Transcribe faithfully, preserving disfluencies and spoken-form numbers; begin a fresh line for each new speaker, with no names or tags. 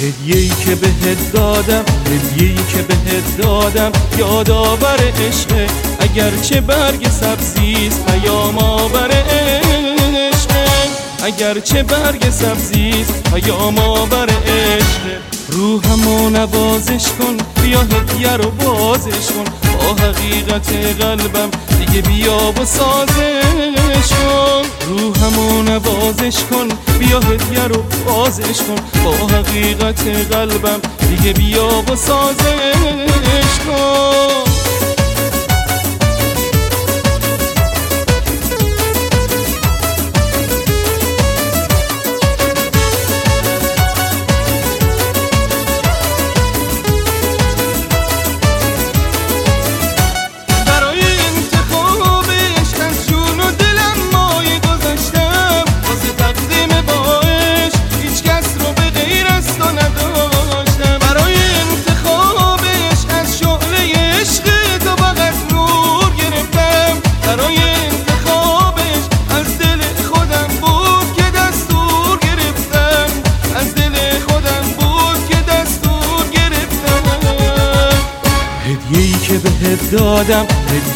هدیه‌ای که بهت دادم، هدیه‌ای که بهت دادم یادآور عشقه، اگرچه برگ سبزیست پیام آور عشقه، اگرچه برگ سبزیست پیام آور عشقه. روحمو نوازش کن، بیا هدیه رو بازش کن، با حقیقت قلبم دیگه بیا و سازش کن. روحمو نوازش کن، بیا هدیه رو بازش کن، با حقیقت قلبم دیگه بیا و سازش کن. هدیه‌ای که بهت دادم،